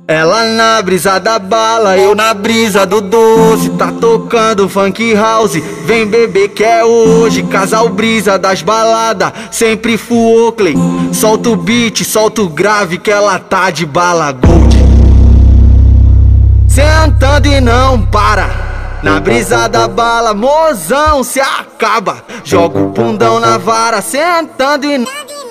Ela na brisa da bala, eu na brisa do doce. Tá tocando funk house, vem beber que é hoje. Casal brisa das baladas, sempre full Oakley. Solta o beat, solta o grave que ela tá de bala gold. Sentando e não para, na brisa da bala, mozão se acaba. Joga o bundão na vara, sentando e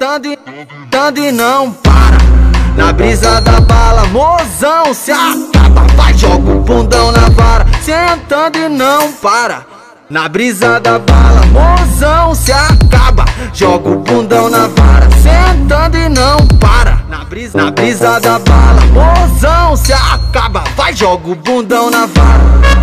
não para. Na brisa da bala, mozão se acaba. Vai, joga o bundão na vara, sentando e não para. Na brisa da bala, mozão se acaba. Joga o bundão na vara, sentando e não para. Na brisa da bala, mozão se acaba. Vai, joga o bundão na vara.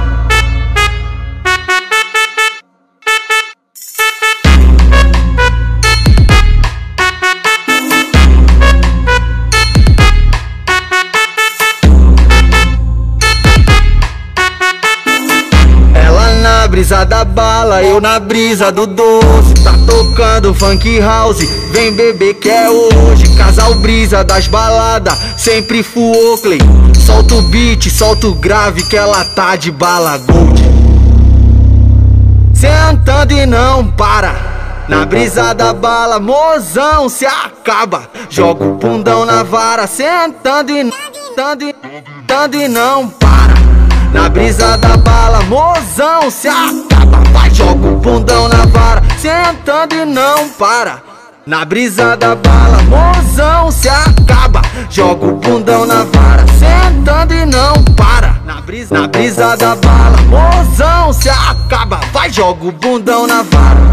Brisa da bala, eu na brisa do doce. Tá tocando funk house, vem beber que é hoje. Casal brisa das baladas, sempre full Oakley. Solta o beat, solta o grave que ela tá de bala gold. Sentando e não para, na brisa da bala, mozão se acaba. Joga o bundão na vara, sentando e não para. Na brisa da bala, mozão se acaba. Vai, joga o bundão na vara, sentando e não para. Na brisa da bala, mozão se acaba. Joga o bundão na vara, sentando e não para. Na brisa da bala, mozão se acaba. Vai, joga o bundão na vara.